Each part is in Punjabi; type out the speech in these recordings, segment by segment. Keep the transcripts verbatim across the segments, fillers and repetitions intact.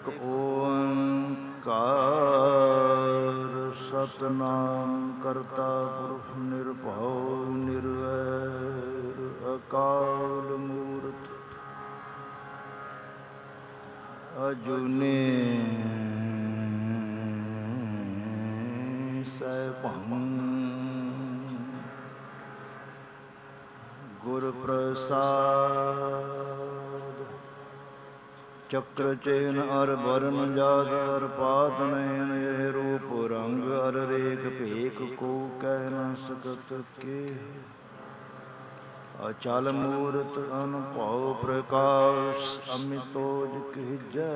ਇਕ ਓੰਕਾਰ ਸਤਿਨਾਮ ਕਰਤਾ ਪੁਰਖ ਨਿਰਭਉ ਨਿਰਵੈਰ ਅਕਾਲ ਮੂਰਤ ਅਜੂਨੀ ਸੈਭੰ ਗੁਰ ਪ੍ਰਸਾਦ ਚੱਕਰ ਚੇਨ ਅਰ ਬਰਨ ਜਾਤ ਅਰ ਪਾਤ ਨੈਣ ਇਹ ਰੂਪ ਰੰਗ ਅਰ ਰੇਖ ਭੇਖ ਕੋ ਕਹਿ ਨ ਸਕਤ ਕੇ ਅਚਲ ਮੂਰਤ ਅਨੁਭਉ ਪ੍ਰਕਾਸ਼ ਅਮਿਤੋਜ ਕੀਜੈ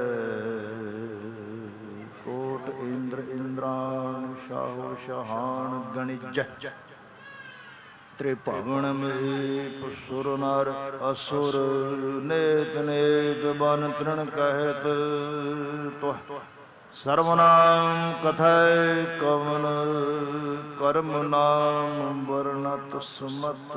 ਕੋਟ ਇੰਦਰ ਇੰਦਰਾਨ ਸ਼ਾਹੋ ਸ਼ਹਾਨ ਗਣਿਜੈ ਤ੍ਰਿਭਵਨ ਮਹੀਪ ਸੁਰ ਨਰ ਅਸੁਰ ਨੇਕ ਨੇਕ ਬਨ ਤ੍ਰਿਣ ਕਹਿਤ ਤੁਹ ਸਰਵਨਾਮ ਕਥੈ ਕਵਨ ਕਰਮ ਨਾਮ ਵਰਣਤ ਸਮਤ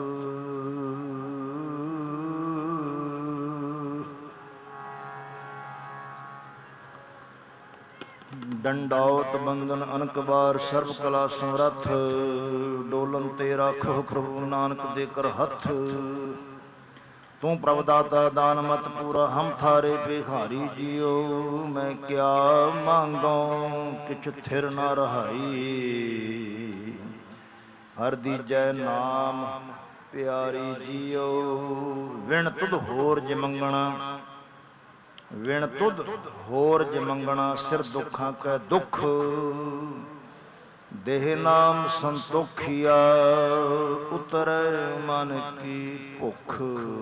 ਡੰਡਾਉਤ ਬੰਦਨ ਅਨਕ ਬਾਰ ਸਰਬ ਕਲਾ ਸਮਰੱਥ ਡੋਲਨ ਤੇ ਰਾਖੋ ਪ੍ਰਭੂ ਨਾਨਕ ਦੇ ਕਰ ਹੱਥ ਤੂੰ ਪ੍ਰਭ ਦਾਤਾ ਦਾਨ ਮਤ ਪੂਰਾ ਹਮ ਥਾਰੇ ਭਿਖਾਰੀ ਜੀਓ ਮੈਂ ਕਿਆ ਮੰਗੋ ਕਿਛ ਥਿਰ ਨਾ ਰਹਾਈ ਹਰ ਦੀਜੈ ਨਾਮ ਪਿਆਰੀ ਜੀਓ ਵਿਣ ਤੁਧ ਹੋਰ ਜੇ ਮੰਗਣਾ ਵਿਣ ਤੁਧ ਹੋਰ ਜੇ ਮੰਗਣਾ ਸਿਰ ਦੁੱਖਾਂ ਕੈ ਦੁੱਖ ਦੇਹ ਨਾਮ ਸੰਤੋਖੀਆ ਉਤਰੈ ਮਨ ਕੀ ਭੁੱਖ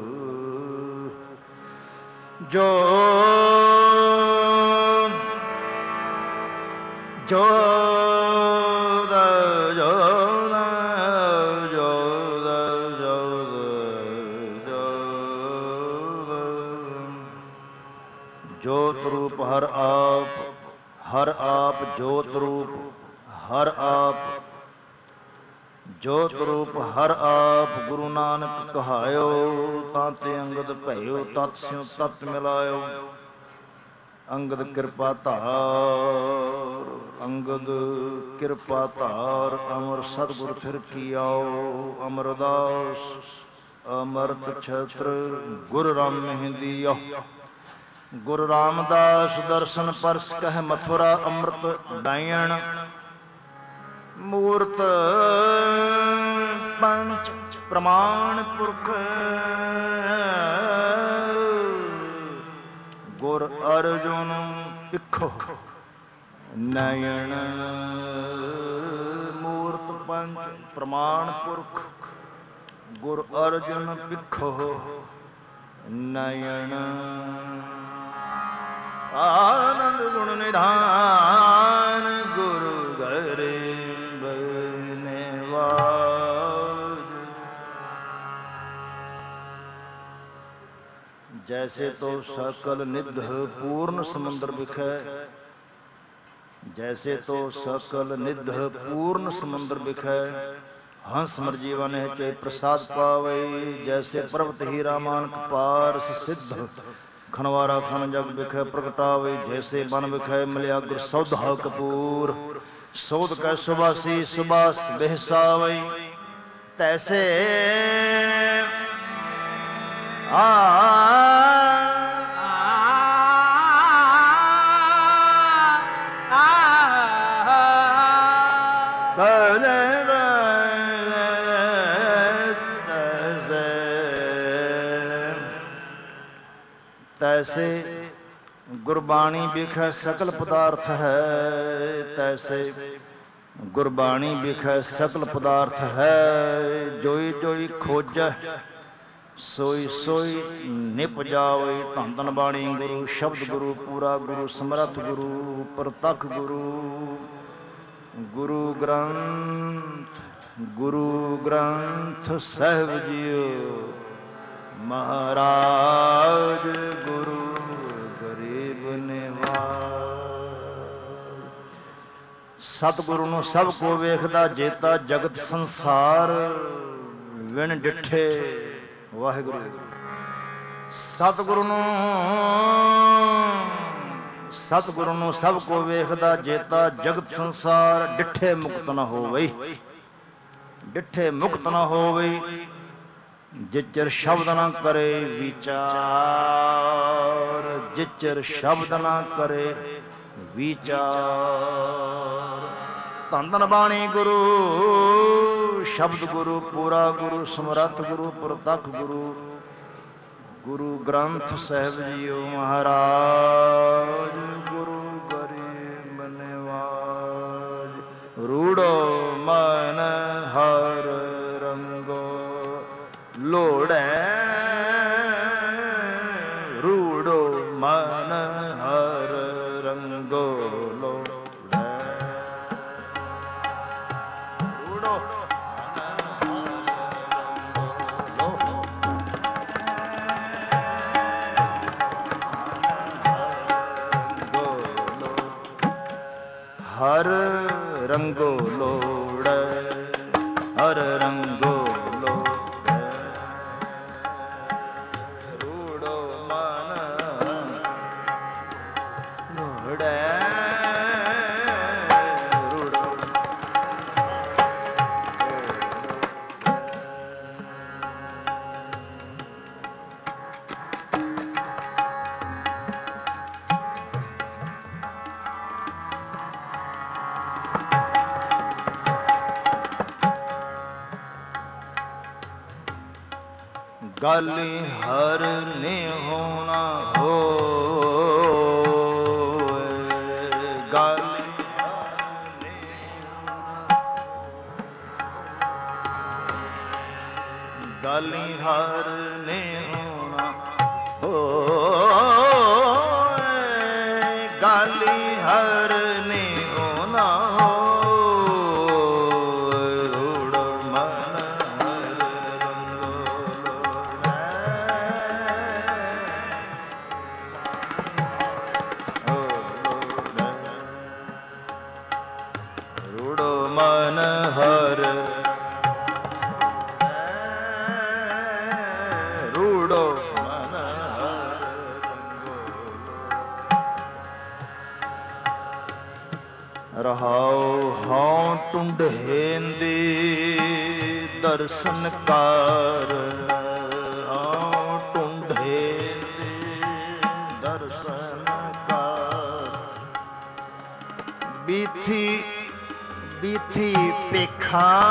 ਜੋ ਜੋ ਦਾ ਜੋ ਦਾ ਜੋ ਦਾ ਜੋ ਦਾ ਜੋਤ ਰੂਪ ਹਰ ਆਪ ਹਰ ਆਪ ਜੋਤ ਰੂਪ ਹਰ ਆਪ ਜੋਤ ਰੂਪ ਹਰ ਆਪ ਗੁਰੂ ਨਾਨਕ ਕਹਾਇਓ ਤਾਂ ਤੇ ਅੰਗਦ ਭਇਓ ਤਤ ਸਿਉ ਤਤ ਮਿਲਾਇਓ ਅੰਗਦ ਕਿਰਪਾ ਧਾਰ ਅੰਗਦ ਕਿਰਪਾ ਧਾਰ ਅਮਰ ਸਤਿਗੁਰ ਫਿਰ ਕੀ ਆਓ ਅਮਰਦਾਸ ਅਮਰਤ ਛਤਰ ਗੁਰ ਰਾਮ ਮਹਿੰਦੀਓ ਗੁਰੂ ਰਾਮਦਾਸ ਦਰਸ਼ਨ ਪਰਸ ਕਹਿ ਮਥੁਰਾ ਅੰਮ੍ਰਿਤ ਡਾਇਣ ਮੂਰਤ ਪੰਚ ਪ੍ਰਮਾਣ ਪੁਰਖ ਗੁਰ ਅਰਜੁਨ ਪਿੱਖੋ ਨਯਨ ਮੂਰਤ ਪੰਚ ਪ੍ਰਮਾਣ ਪੁਰਖ ਗੁਰ ਅਰਜੁਨ ਪਿੱਖੋ ਨਯਨ ਆਨੰਦ ਗੁਣ ਨਿਧਾਨ ਗੁਰੂ ਗਰੀਬ ਨਿਵਾਜ ਜੈਸੇ ਤੋ ਸਕਲ ਨਿਧ ਪੂਰਨ ਸਮੁੰਦਰ ਵਿਖੈ ਜੈਸੇ ਤੋ ਸਕਲ ਨਿਧ ਪੂਰਨ ਸਮੁੰਦਰ ਵਿਖੈ ਹੰਸ ਮਰਜੀਵਨ ਹੈ ਚੇ ਪ੍ਰਸਾਦ ਪਾਵੇ ਜੈਸੇ ਪਰਵਤ ਹੀਰਾ ਮਾਨਕ ਪਾਰਸ ਸਿੱਧ ਖਨਵਾਰਾ ਖਨ ਜਗ ਵਿਖੈ ਪ੍ਰਗਟਾਵੇ ਜੈਸੇ ਬਨ ਵਿਖੈ ਮਿਲਿਆ ਗੁਰ ਸੌਧਾ ਕਪੂਰ ਸੋਧ ਕੈ ਸੁਬਾਸੀ ਸੁਬਾਸ ਬਿਹਸਾਵੇ ਤੈਸੇ ਆ ਤੈਸੇ ਗੁਰਬਾਣੀ ਵਿਖੈ ਸਕਲ ਪਦਾਰਥ ਹੈ ਤੈਸੇ ਗੁਰਬਾਣੀ ਵਿਖੈ ਸਕਲ ਪਦਾਰਥ ਹੈ ਜੋਈ ਜੋਈ ਖੋਜੈ ਸੋਈ ਸੋਈ ਨਿਪ ਜਾਵੇ ਧੰਨ ਧੰਨ ਬਾਣੀ ਗੁਰੂ ਸ਼ਬਦ ਗੁਰੂ ਪੂਰਾ ਗੁਰੂ ਸਮਰੱਥ ਗੁਰੂ ਪ੍ਰਤੱਖ ਗੁਰੂ ਗੁਰੂ ਗ੍ਰੰਥ ਗੁਰੂ ਗ੍ਰੰਥ ਸਾਹਿਬ ਜੀਓ ਮਹਾਰਾਜ ਗੁਰੂ ਗਰੀਬ ਨਿਵਾਜ ਸਤਿਗੁਰੂ ਨੂੰ ਸਭ ਕੋ ਵੇਖਦਾ ਜੇਤਾ ਜਗਤ ਸੰਸਾਰ ਵਿਣ ਡਿਠੇ ਵਾਹਿਗੁਰੂ ਸਤਿਗੁਰੂ ਨੂੰ ਸਤਿਗੁਰੂ ਨੂੰ ਸਭ ਕੋ ਵੇਖਦਾ ਜੇਤਾ, ਜਗਤ ਸੰਸਾਰ ਡਿਠੇ ਮੁਕਤ ਨ ਹੋਵਈ। ਡਿਠੇ ਮੁਕਤ ਨ ਹੋਵਈ, ਜਿਚਰ ਸ਼ਬਦ ਨਾ ਕਰੇ ਵਿਚਾਰ। ਜਿਚਰ ਸ਼ਬਦ ਨਾ ਕਰੇ ਵਿਚਾਰ। ਧੰਨ ਧੰਨ ਬਾਣੀ ਗੁਰੂ, ਸ਼ਬਦ ਗੁਰੂ, ਪੂਰਾ ਗੁਰੂ, ਸਮਰੱਥ ਗੁਰੂ, ਪ੍ਰਤੱਖ ਗੁਰੂ, ਗੁਰੂ ਗ੍ਰੰਥ ਸਾਹਿਬ ਜੀਓ ਮਹਾਰਾਜ। ਗੁਰੂ ਗਰੀਬ ਨਿਵਾਜ, ਰੂੜੋ ਮਨ ਹਰ ਰੰਗੋ ਲੋੜੈ। ਰੂੜੋ ਮਨ ਹਰ ਰੰਗੋ ਲੋੜੈ। ਰੂੜੋ ਹਰ ਰੰਗੋ ਲੋੜੈ। ਹਰ ਰੰਗੋ ਲੋੜੈ। ਰੂੜੋ ਮਨ ਲੋੜੈ। ਰੂੜੋ ਗਾਲੀ ਹਰ ਨੇ ਹੋਣਾ ਹੋਏ। ਗਾਲੀ ਹਰ ਨੇ ਗਾਲੀ ਹਰ ਨੇ ਹੋਣਾ ਹੋਏ। ਗਾਲੀ ਹਰ ਨੇ ਹੋਣਾ ਰਹਾਉ। ਹਉ ਟੁੰਡੇਂਦੀ ਦਰਸ਼ਨ ਕਰ। ਹਉ ਟੁੰਡੇਂਦੀ ਦਰਸ਼ਨ ਕਰ। ਬੀਥੀ ਬੀਥੀ ਪੇਖਾਂ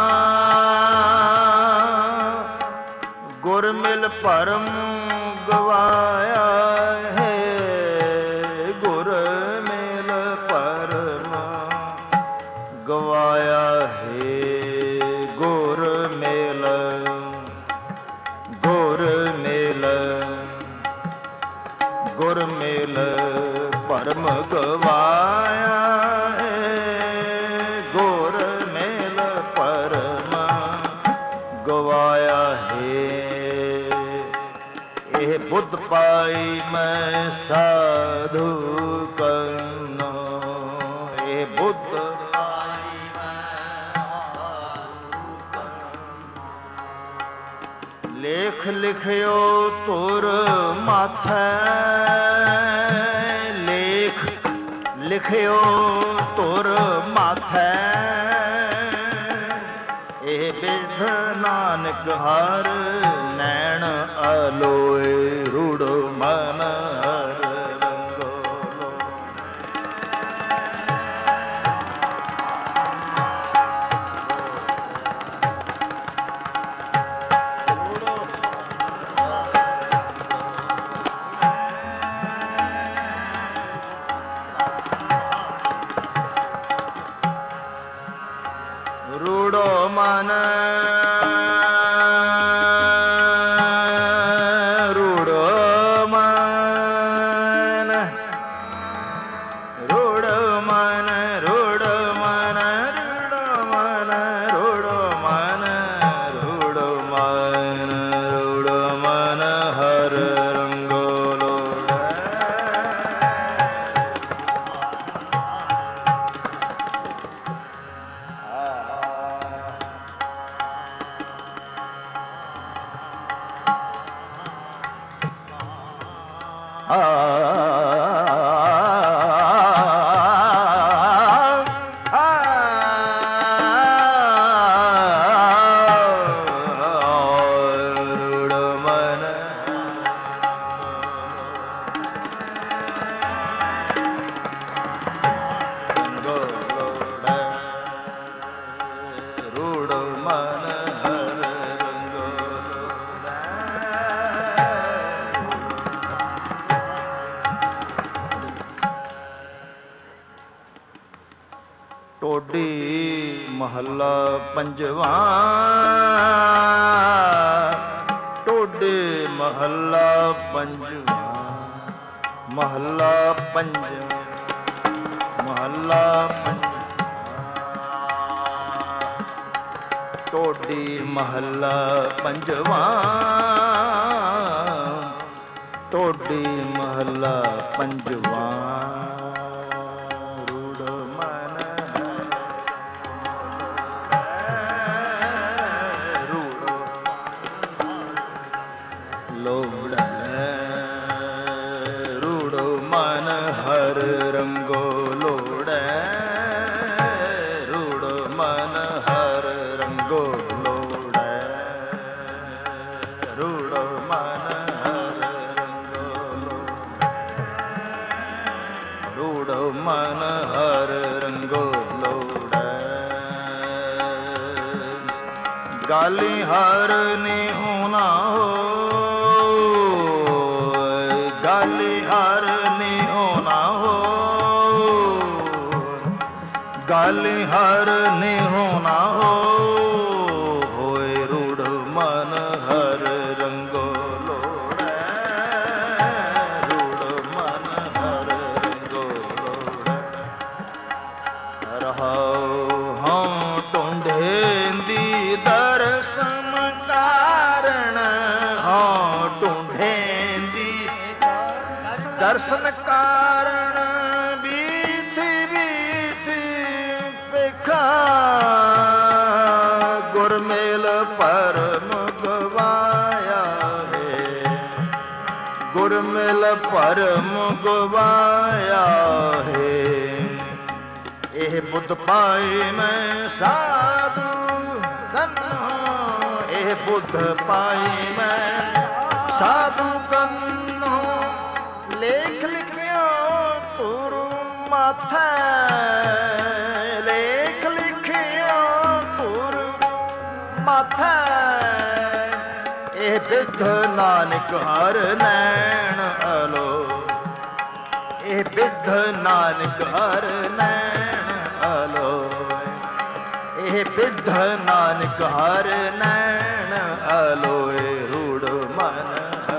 ਗੁਰ ਮਿਲ ਭਰਮ ਗਵਾਇਆ ਹੈ। ਗੁਰ ਮਿਲ ਭਰਮ ਗਵਾਇਆ ਹੈ। ਗੁਰ ਮਿਲ ਗੁਰ ਮਿਲ ਗੁਰ ਮਿਲ ਭਰਮ ਗਵਾਇਆ ਹੈ। ਗੁਰ ਮਿਲ ਭਰਮ ਗਵਾਇਆ ਹੈ। ਇਹ ਬੁੱਧ ਪਾਈ ਮੈਂ ਸਾਧੂ ਕਰਨਾ। ਇਹ ਬੁੱਧ ਪਾਈ ਮੈਂ ਸਾਧੂ ਕਰਨਾ। ਲੇਖ ਲਿਖਿਓ ਤੁਰ ਮਾਥੈ। ਲੇਖ ਲਿਖਿਓ ਤੁਰ ਮਾਥੈ। ਇਹ ਬਿਧ ਨਾਨਕ ਹਰ ਨੈਣ ਅਲੋਏ। ਰੂੜੋ ਮਨ ਹਰ ਰੰਗੋ ਰੂੜੋ ਮਨ ਰੂੜੋ ਮਨ ਰੂੜੋ ਮਨ ਰੂੜੋ ਮਨ ਰੂੜੋ ਮਨ ਰੂੜੋ ਮਨ ਰੂੜੋ ਮਨ ਹਰ ਰੰਗੋ ਲੋੜੈ। ਆ ਮਹੱਲਾ ਪੰਜਵਾਂ। ਟੋਡੇ ਮਹੱਲਾ ਪੰਜਵਾਂ। ਮਹੱਲਾ ਪੰਜਵਾਂ। ਮਹੱਲਾ ਪੰਜਵਾਂ। ਟੋਡੀ ਮਹੱਲਾ ਪੰਜਵਾਂ। ਟੋਡੀ ਮਹੱਲਾ ਪੰਜਵਾਂ। ਰੰਗੋ ਲੋੜੈ ਰੂੜ ਮਨ ਹਰ ਰੰਗੋ ਲੋੜੈ ਰੂੜ ਮਨ ਹਰ ਰੰਗੋ ਲੋੜੈ ਰੂੜ ਮਨ ਹਰ ਰੰਗੋ ਲੋੜੈ। ਗਾਲੀ ਹਰ ਨੇ ਹੋਣਾ ਹੋ ਗਾਲੀ ਹਰ ਨੇ ਹੋਣਾ ਹੋ ਗਾਲੀ ਹਰ ਨੇ ਹੋਣਾ ਹੋ ਹੋਏ ਰੂੜ ਮਨ ਹਰ ਰੰਗੋ ਲੋੜੈ ਰੂੜ ਮਨ ਹਰ ਰੰਗੋ ਲੋੜੈ। ਰਹਾਉ ਹਉ ਟੁੰਢੇਂਦੀ ਦਰਸ਼ਨ ਕਾਰਣ ਹਉ ਟੁੰਢੇਂਦੀ ਦਰਸ਼ਨ ਕਾਰਣ ਬੀਥੀ ਬੀਥੀ ਪੇਖਾ ਗੁਰਮੇਲ ਪਰਮ ਗਵਾਇਆ ਹੈ ਗੁਰਮੇਲ ਪਰਮ ਗਵਾਇਆ ਹੈ। ਇਹ ਬੁੱਧ ਪਾਏ ਮੈਂ ਸਾਧੂ ਕੰਨੋ ਇਹ ਬੁੱਧ ਪਾਏ ਮੈਂ ਸਾਧੂ ਕੰਨੋ ਲੇਖ ਲਿਖਿਓ ਤੁਰ ਮਾਥੈ ਲੇਖ ਲਿਖਿਓ ਤੁਰ ਮਾਥੈ। ਇਹ ਬਿਧ ਨਾਨਕ ਹਰ ਨੈਣ ਅਲੋ ਇਹ ਬਿਧ ਨਾਨਕ ਹਰ ਨੈਣ ਅਲੋ ਇਹ ਬਿਧ ਨਾਨਕ ਹਰ ਨੈਣ ਅਲੋਏ ਰੂੜ ਮਨ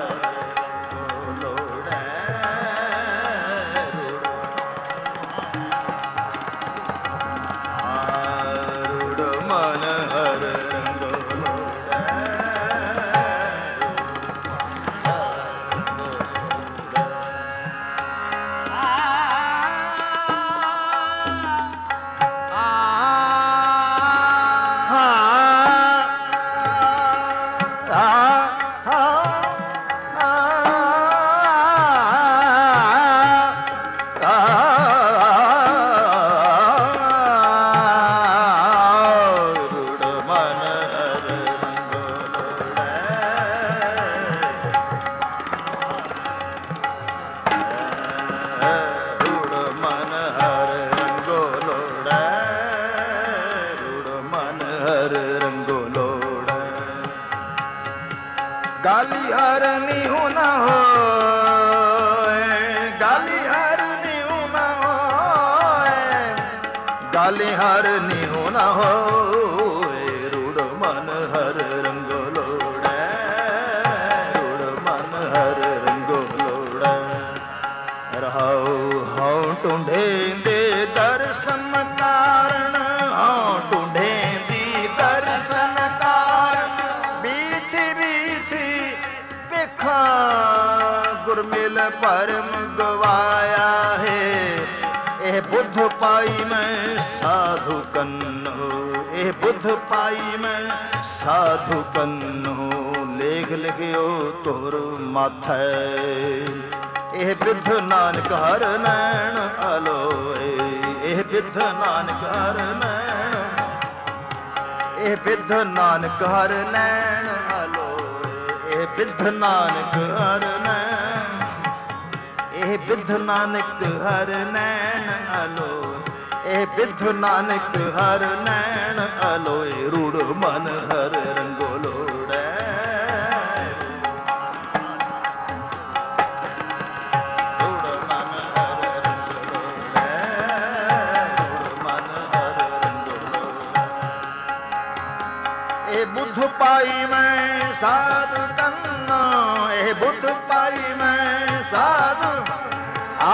ਗਾਲੀ ਹਰ ਨਿਹੁ ਨਾ ਹੋਏ ਗਾਲੀ ਹਰ ਨਿਹੁ ਨਾ ਹੋਏ ਗਾਲੀ ਹਰ ਨਿਹੁ ਨਾ ਹੋਏ ਰੂੜ ਮਨ ਹਰ ਰੰਗ ਲੋੜੈ ਰੂੜ ਮਨ ਹਰ ਰੰਗ ਲੋੜੈ। ਰਹਾਉ ਹਉ ਟੁੰਢੇਂਦੇ ਦਰਸ਼ਨ ਕਾਰਣ ਹਉ ਟੁੰਢੇਂਦੀ ਦਰਸ਼ਨ ਕਾਰਣ ਬੀਥੀ ਬੀਥੀ ਵੇਖਾਂ ਗੁਰਮਿਲ ਪਰਮ ਗਵਾਇਆ ਹੈ। ਇਹ ਬੁੱਧ ਪਾਈ ਮੈਂ ਸਾਧੂ ਕੰਨੋ ਇਹ ਬੁੱਧ ਪਾਈ ਮੈਂ ਸਾਧੂ ਕੰਨੋ ਲੇਖ ਲਿਖਿਓ ਤੁਰ ਮਾਥੈ। ਇਹ ਬਿਧ ਨਾਨਕ ਹਰ ਨੈਣ ਅਲੋਏ ਇਹ ਬਿਧ ਨਾਨਕ ਹਰ ਨੈਣ ਇਹ ਬਿਧ ਨਾਨਕ ਹਰ ਨੈਣ ਅਲੋਏ ਇਹ ਬਿਧ ਨਾਨਕ ਹਰ ਨੈਣ ਇਹ ਬਿਧ ਨਾਨਕ ਹਰ ਨੈਣ ਅਲੋਏ ਇਹ ਬਿਧ ਨਾਨਕ ਹਰ ਨੈਣ ਅਲੋਏ ਰੂੜ ਮਨ ਹਰ ਰੰਗੋ ਲੋੜੈ ਮੈਂ ਸਾਧੂ ਕੰਨੋ, ਇਹ ਬੁੱਧ ਪਾਈ ਮੈਂ ਸਾਧੂ ਆ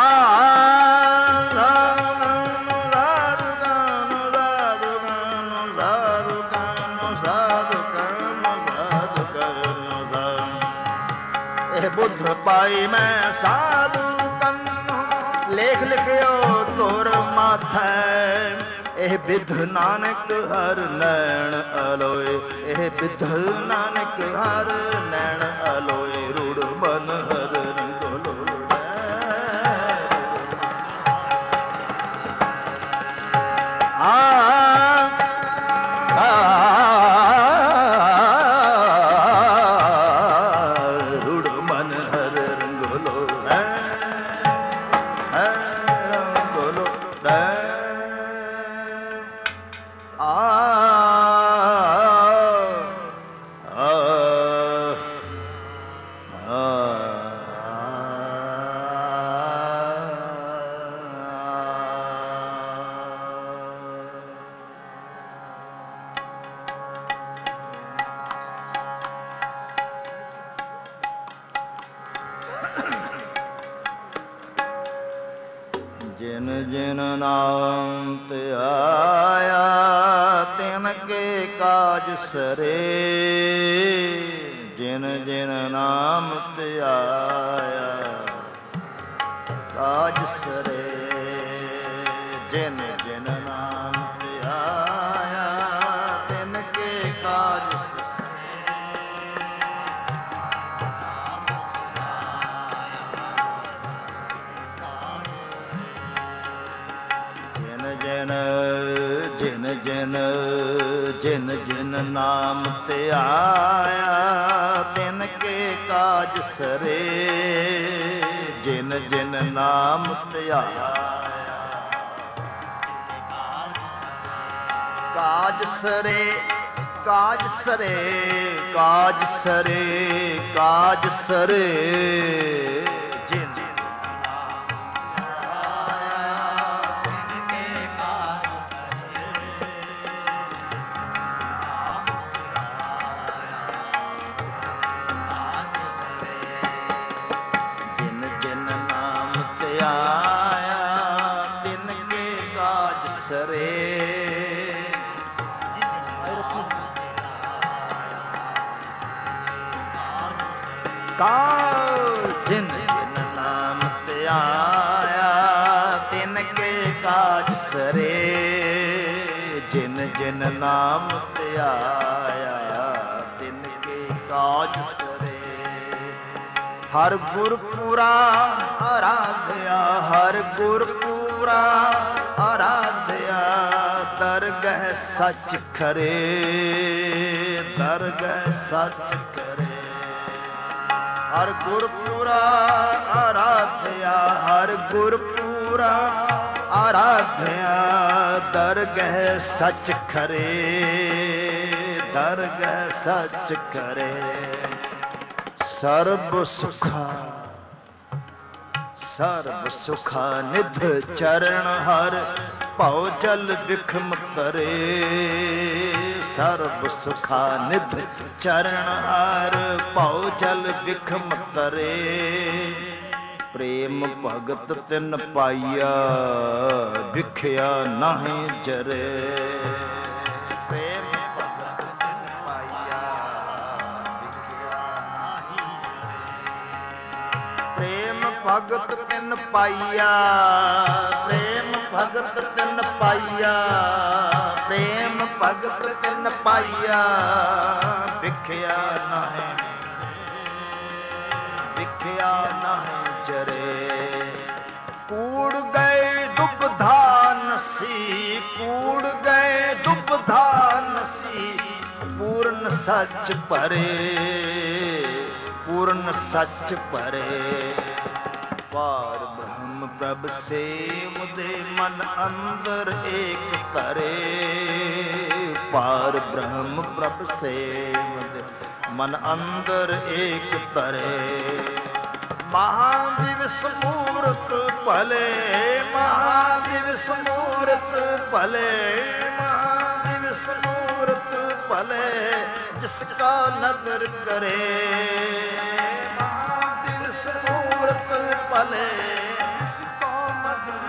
ਬੁੱਧ ਪਾਈ ਮੈਂ ਸਾਧੂ ਕੰਨੋ, ਲੇਖ ਲਿਖਿਓ ਤੁਰ ਮਾਥੈ, ਇਹ ਬਿਧ ਨਾਨਕ ਹਰ ਨੈਣ ਅਲੋਏ, ਇਹ ਬਿਧ ਨਾਨਕ ਹਰ ਨੈਣ ਅਲੋਏ, ਰੂੜ ਮਨ ਹਰ ਰੰਗੋਲੋ ਆ ਜਿਨ ਜਿਨ ਨਾਮ ਧਿਆਇਆ, ਤਿਨ ਕੇ ਕਾਜ ਸਰੇ, ਜਿਨ ਜਿਨ ਨਾਮ ਧਿਆਇਆ ਕਾਜ ਸਰੇ, ਜਿਨ ਜਿਨ ਨਾਮ ਧਿਆਇਆ ਤਿਨ ਕੇ ਕਾਜ ਸਰੇ। ਜਿਨ ਜਿਨ ਜਿਨ ਜਿਨ ਜਿਨ ਨਾਮ ਧਿਆਇਆ ਤਿਨ ਕੇ ਕਾਜ ਸਰੇ, ਜਿਨ ਜਿਨ ਨਾਮ ਧਿਆਇਆ ਕਾਜ ਸਰੇ, ਕਾਜ ਸਰੇ, ਕਾਜ ਸਰੇ, ਕਾਜ ਸਰੇ, ਜਿਨ ਜਿਨ ਨਾਮ ਧਿਆਇਆ ਤਿਨ ਕੇ ਕਾਜ ਸਰੇ, ਜਿਨ ਜਿਨ ਨਾਮ ਧਿਆਇਆ ਤਿਨ ਕੇ ਕਾਜ ਸਰੇ। ਹਰ ਗੁਰਪੂਰਾ ਆਰਾਧਿਆ, ਹਰ ਗੁਰਪੂਰਾ ਆਰਾਧਿਆ, ਦਰਗਹਿ ਸੱਚ ਖਰੇ, ਦਰਗਹਿ ਸੱਚ ਖਰੇ। ਹਰ ਗੁਰਪੂਰਾ ਆਰਾਧਿਆ, ਹਰ ਗੁਰਪੂਰਾ ਆਰਾਧਿਆ, ਦਰਗਹਿ ਸੱਚ ਖਰੇ, ਦਰਗਹਿ ਸੱਚ ਖਰੇ। ਸਰਬ ਸੁਖਾ ਸਰਬ ਸੁਖਾ ਨਿਧ ਚਰਨ ਹਰ, ਭਉ ਜਲ ਬਿਖਮ ਤਰੇ, ਸਰਬ ਸੁਖਾ ਨਿਧ ਚਰਨ ਹਰ, ਭਉ ਜਲ ਬਿਖਮ ਤਰੇ। ਪ੍ਰੇਮ ਭਗਤ ਤਿਨ ਪਾਈਆ, ਵਿਖਿਆ ਨਾਹੀਂ ਜਰੇ, ਪ੍ਰੇਮ ਭਗਤ ਤਿਨ ਪਾਈਆ, ਵਿਖਿਆ ਨਾਹੀਂ ਜਰੇ। ਪ੍ਰੇਮ ਭਗਤ ਤਿਨ ਪਾਈਆ, ਪ੍ਰੇਮ ਭਗਤ ਤਿਨ ਪਾਈਆ, ਪ੍ਰੇਮ ਭਗਤ ਤਿਨ ਪਾਈਆ, ਵਿਖਿਆ ਨਾਹੀਂ, ਵਿਖਿਆ ਨਾਹੀਂ ਜਰੇ। ਕੂੜ ਗਏ ਦੁਬਧਾ ਨਸੀ, ਕੂੜ ਗਏ ਦੁਬਧਾ ਨਸੀ, ਪੂਰਨ ਸੱਚ ਭਰੇ, ਪੂਰਨ ਸੱਚ ਭਰੇ। ਪਾਰ ਬ੍ਰਹਮ ਪ੍ਰਭ ਸੇਵ ਦੇ, ਮਨ ਅੰਦਰ ਏਕ ਧਰੇ, ਪਾਰ ਬ੍ਰਹਮ ਪ੍ਰਭ ਸੇਵ ਦੇ, ਮਨ ਅੰਦਰ ਏਕ ਧਰੇ। ਮਹਾਦਿਵਸ ਮੂਰਤ ਭਲੇ, ਮਹਾਦਿਵਸ ਮੂਰਤ ਭਲੇ, ਮਹਾਦਿਵਸ ਮੂਰਤ ਭਲੇ ਜਿਸ ਕਾ ਨਦਰ ਕਰੇ। ਮਹਾਦਿਵਸ ਮੂਰਤ ਭਲੇ ਜਿਸ ਕਾ ਨਦਰ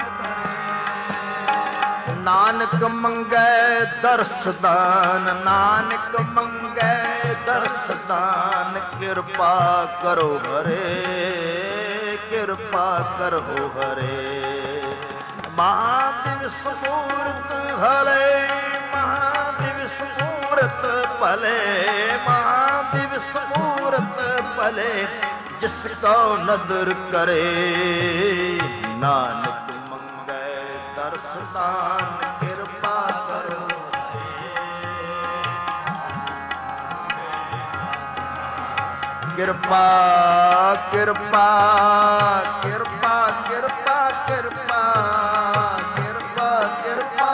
ਕਰੇ। ਨਾਨਕ ਮੰਗੈ ਦਰਸ ਦਾਨ, ਨਾਨਕ ਮੰਗੈ ਦਰਸ ਦਾਨ, ਕਿਰਪਾ ਕਰੋ ਹਰੇ, ਕਿਰਪਾ ਕਰੋ ਹਰੇ। ਮਹਾਦਿਵਸ ਮੂਰਤ ਭਲੇ, ਮਹਾਦਿਵਸ ਮੂਰਤ ਭਲੇ, ਮਹਾਦਿਵਸ ਮੂਰਤ ਭਲੇ ਜਿਸ ਕਉ ਨਦਰ ਕਰੇ। ਨਾਨਕ ਮੰਗੈ ਦਰਸ ਦਾਨ, ਕਿਰਪਾ ਕਰੋ ਕਿਰਪਾ ਕਿਰਪਾ ਕਿਰਪਾ ਕਿਰਪਾ ਕਿਰਪਾ ਕਿਰਪਾ ਕਿਰਪਾ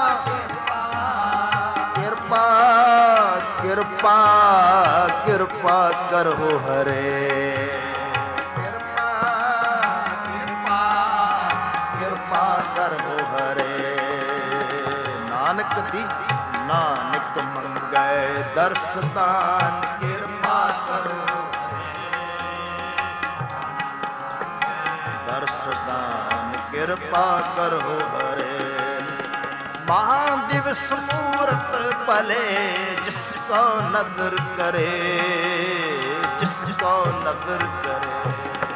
ਕਿਰਪਾ ਕਿਰਪਾ ਕਿਰਪਾ ਕਰੋ ਹਰੇ। ਕਿਰਪਾ ਕਿਰਪਾ ਕਿਰਪਾ ਕਰੋ ਹਰੇ। ਨਾਨਕ ਦੀ ਨਾਨਕ ਮੰਗੈ ਦਰਸ ਦਾਨ, ਕਿਰਪਾ ਕਰੋ ਦਰਸ ਦਾਨ, ਕਿਰਪਾ ਕਰੋ ਹਰੇ। ਮਹਾਦਿਵਸ ਮੂਰਤ ਭਲੇ ਜਿਸ ਕੋ ਨਦਰ ਕਰੇ, ਜਿਸ ਕੋ ਨਦਰ ਕਰੇ।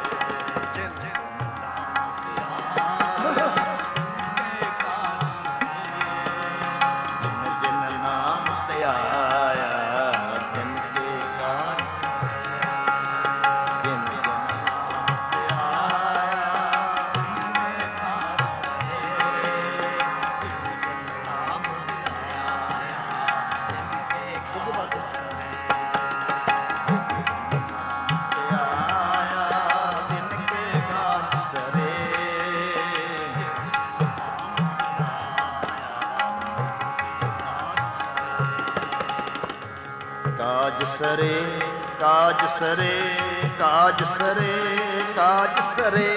ਕਾਜ ਸਰੇ ਕਾਜ ਸਰੇ ਕਾਜ ਸਰੇ ਕਾਜ ਸਰੇ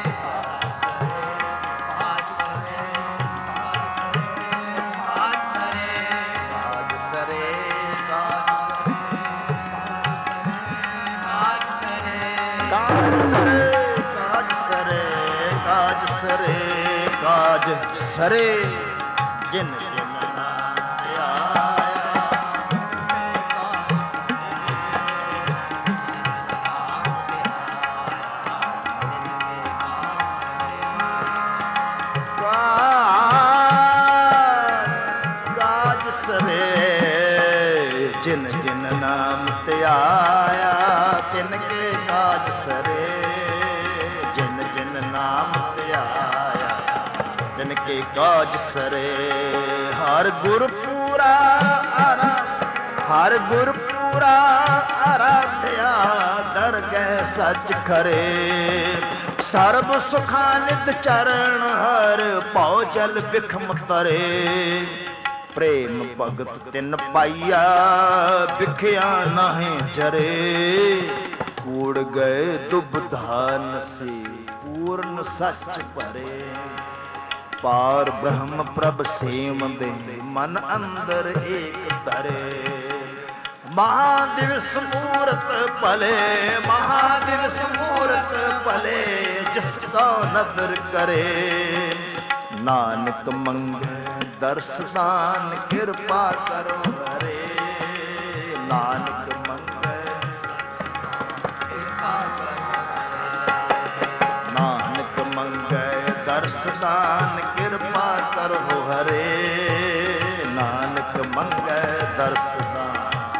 ਕਾਜ ਸਰੇ ਜਿਨ ਜਿਨ ਨਾਮ ਧਿਆਇਆ। ਕਾਜ ਸਰੇ ਜਿਨ ਜਿਨ ਨਾਮ ਧਿਆਇਆ, ਤਿਨ ਕੇ ਕਾਜ ਸਰੇ ਜਿਨ ਜਿਨ ਨਾਮ ਧਿਆਇਆ, ਤਿਨ ਕੇ ਕਾਜ ਸਰੇ। ਹਰ ਗੁਰ ਪੂਰਾ ਹਰ ਗੁਰ ਪੂਰਾ ਆਰਾਧਿਆ, ਦਰਗਹਿ ਸੱਚ ਖਰੇ। ਸਰਬ ਸੁਖਾ ਨਿਤ ਚਰਨ ਹਰ, ਭਉ ਜਲ ਬਿਖਮ ਤਰੇ। ਪ੍ਰੇਮ ਭਗਤ ਤਿਨ ਪਾਈਆ, ਵਿਖਿਆ ਨਾਹੀਂ ਜਰੇ। ਕੂੜ ਗਏ ਦੁਬਧਾ ਨਸੀ, ਪੂਰਨ ਸੱਚ ਭਰੇ। ਪਾਰ ਬ੍ਰਹਮ ਪ੍ਰਭ ਸੇਮ ਦੇ, ਮਨ ਅੰਦਰ ਏਕ ਧਰੇ। ਮਹਾਦਿਵਸ ਮੂਰਤ ਭਲੇ, ਮਹਾਦਿਵਸ ਮੂਰਤ ਭਲੇ ਜਿਸ ਕੋ ਨਦਰ ਕਰੇ। ਨਾਨਕ ਮੰਗੈ ਦਰਸ ਦਾਨ, ਕਿਰਪਾ ਕਰੋ ਹਰੇ। ਨਾਨਕ ਮੰਗੈ ਕਿਰਪਾ ਕਰੋ, ਨਾਨਕ ਮੰਗੈ ਦਰਸ ਦਾਨ, ਕਿਰਪਾ ਕਰੋ ਹਰੇ। ਨਾਨਕ ਮੰਗੈ ਦਰਸ ਦਾਨ,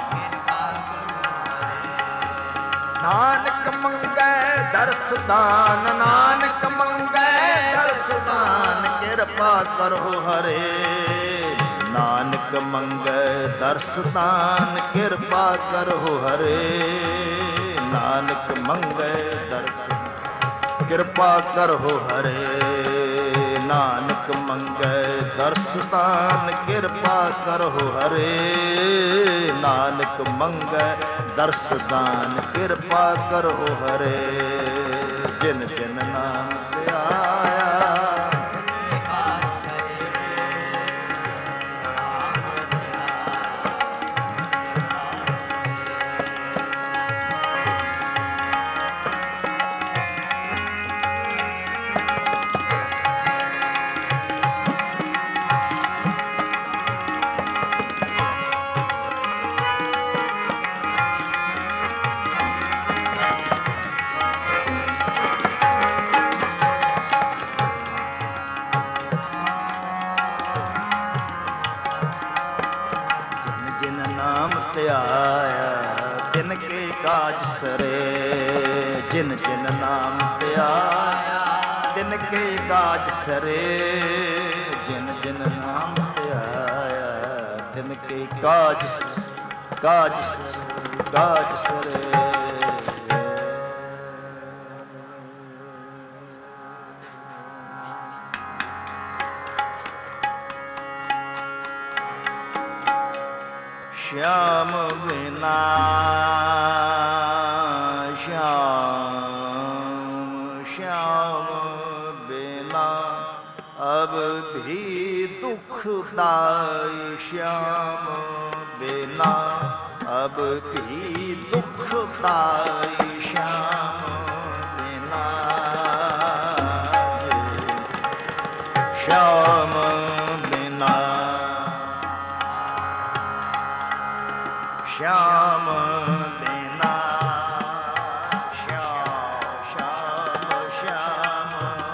ਨਾਨਕ ਮੰਗੈ ਦਰਸ ਦਾਨ, ਨਾਨਕ ਮੰਗੈ ਦਰਸ ਦਾਨ, ਕਿਰਪਾ ਕਰੋ ਹਰੇ। ਨਾਨਕ ਮੰਗੈ ਦਰਸ ਦਾਨ, ਕਿਰਪਾ ਕਰੋ ਹਰੇ। ਨਾਨਕ ਮੰਗੈ ਦਰਸ ਕਿਰਪਾ ਕਰੋ ਹਰੇ। ਨਾਨਕ ਮੰਗੈ ਦਰਸ ਦਾਨ, ਕਿਰਪਾ ਕਰੋ ਹਰੇ। ਨਾਨਕ ਮੰਗੈ ਦਰਸ ਦਾਨ, ਕਿਰਪਾ ਕਰੋ ਹਰੇ। ਜਿਨ ਜਿਨ ਨਾਮ ਧਿਆਇਆ, तिन के काज सरे। जिन जिन नाम त्याया तिन के काज सरे। जिन जिन नाम त्याया तिन के काज काज काज सरे। श्याम बिना श्याम श्याम बिना अब भी दुखदाई। श्याम बिना अब भी दुखदाई। श्याम बिना श्याम बिना श्याम बिना श्याम श्याम श्याम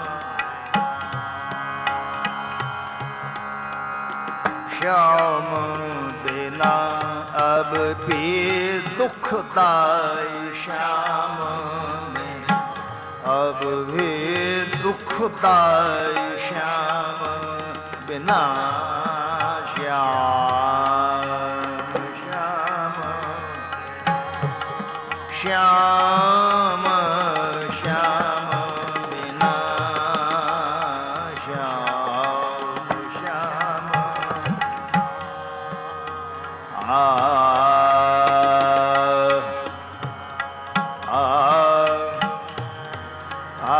श्याम बिना अब भी दुखदाई। श्याम में अब भी दुखदाई। श्याम बिना श्याम श्याम श्याम बिना श्याम श्याम आ आ आ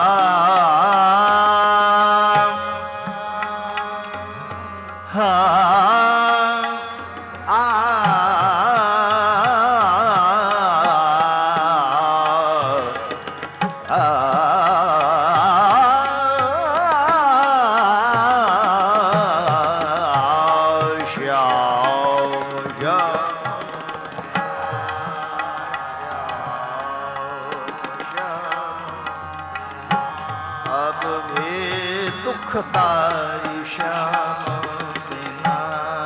दुखदाई। श्याम बिना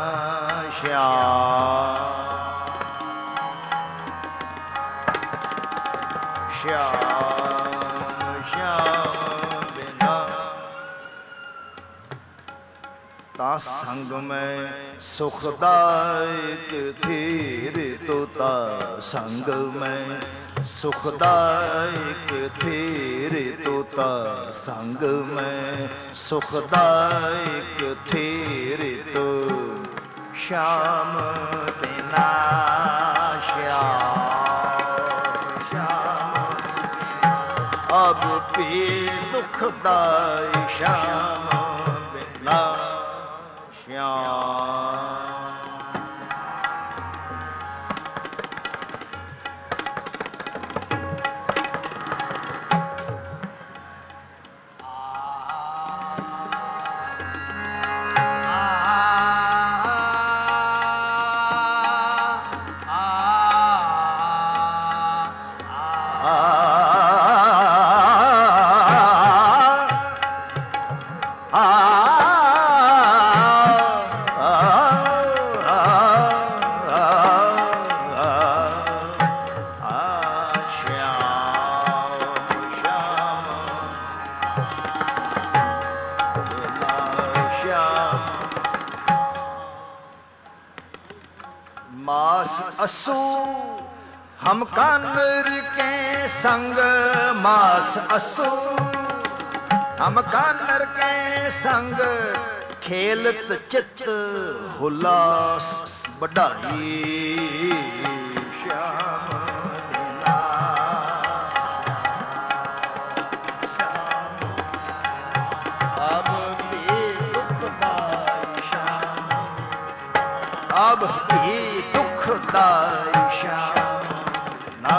श्याम श्याम श्याम बिना ता संग में सुखदायक धीर तोता। संग में सुखदायक धीर तोता। संग में सुखदायक धीर तो। श्याम बिना श्याम श्याम अब भी दुखदाई। श्याम बिना श्याम असु हम कानर के संग। मास असु हम कानर के संग। खेलत चित हुलास बढ़ाई। श्याम बिना अब भी दुखदाई। श्याम अब भी दुखदाई। श्याम ना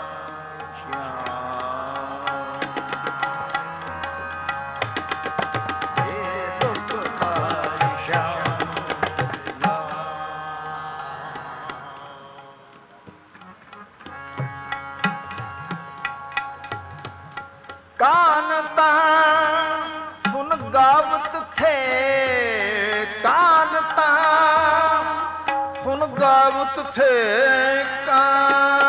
कान तान सुन गावत थे। कान तान सुन गावत थे। कान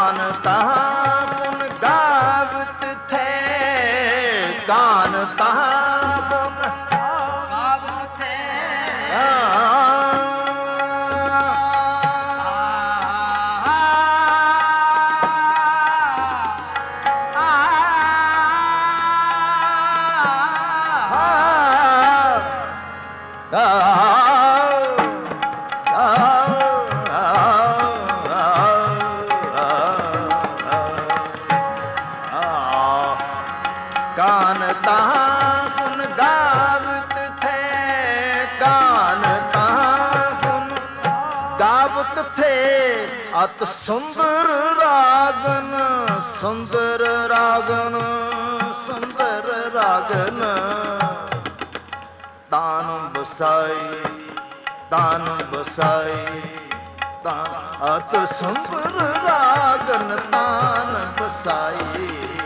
ਕਾਨ ਤਹਾਂ ਪੁਨ ਗਾਵਤ ਥੇ, ਕਾਨ ਤਹਾਂ ਪੁਨ ਗਾਵਤ ਥੇ। ਕਾਨ ਤਹਾਂ ਪੁਨ ਗਾਵਤ ਥੇ, ਕਾਨ ਤਹਾਂ ਪੁਨ ਗਾਵਤ ਥੇ। ਅਤ ਸੁੰਦਰ ਰਾਗਨ, ਸੁੰਦਰ ਰਾਗਨ, ਸੁੰਦਰ ਰਾਗਨ। ਤਾਨ ਬਸਾਈ, ਤਾਨ ਬਸਾਈ, ਤਾਨ ਅਤ ਸੁੰਦਰ ਰਾਗਨ ਤਾਨ ਬਸਾਈ।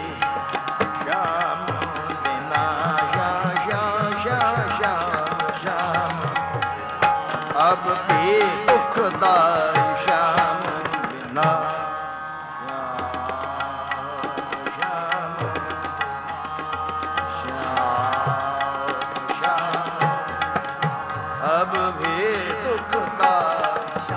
ਸ਼ਾਮ ਬਿਨਾ ਸ਼ਾ ਸ਼ਾ ਸ਼ਾਮ ਸ਼ਾਮ ਅਬ ਵੀ ਦੁਖ ਦਾਈ। ਸ਼ਾਮ ਬਿਨਾ ਅਬ ਵੀ ਦੁਖ ਦਾਈ।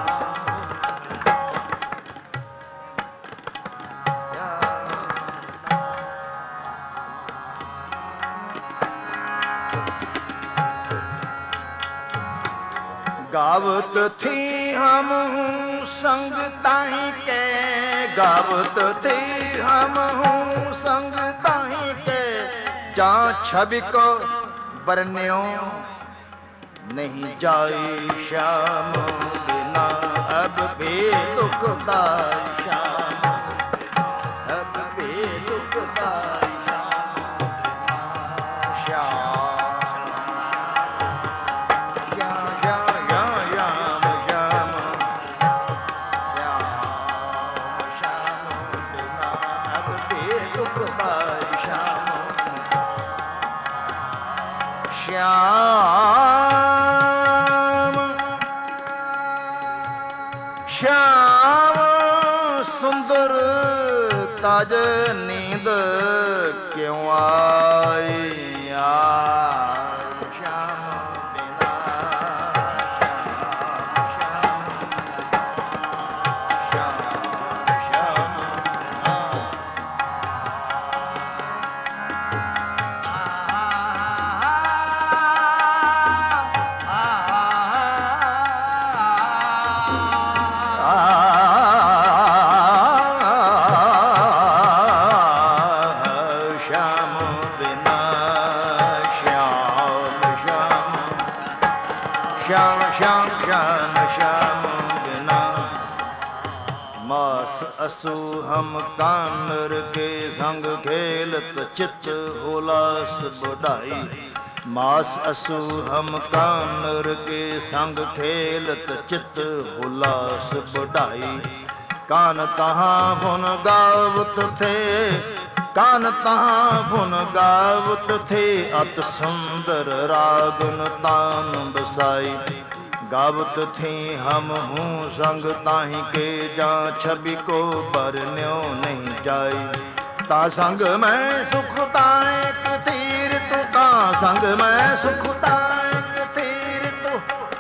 गावत थी हम संग ताही के, गावत थी हम संग ताही के। जा छवि को बरन्यो नहीं जाई। श्याम बिना अब भी दुख दाई। श्याम अब भी दुख दाई। श्याम श्याम सुंदर ताज नींद क्यों आई। श्याम बिना श्याम श्याम श्याम श्याम श्याम श्याम बिना। मास असु हम कानर के संग खेलत चित हुलास बढ़ाई। मास असु हम कानर के संग खेलत चित हुलास बढ़ाई। कान तहाँ पुन गावत थे, कान तहाँ पुन गावत थे। अत सुंदर रागन तान बसाई। गावत थी हम हूँ संग ताही के, जा छवि को बरन्यो नहीं जाई। ता संग मैं सुख तायक तीर तू, ता संग मैं सुख तायक तीर तू।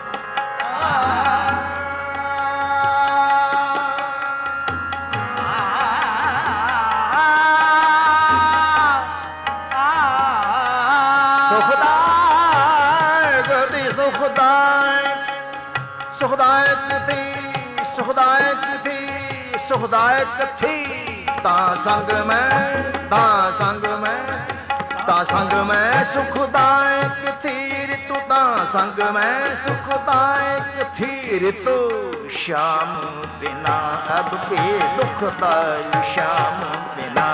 सुखदायक थी, सुखदायक थी, सुखदायक थी। ता संग में, ता संग में, ता संग में सुखदायक थी ऋतु। ता संग में सुखदायक थी ऋतु। श्याम बिना अब भी दुखदाई। श्याम बिना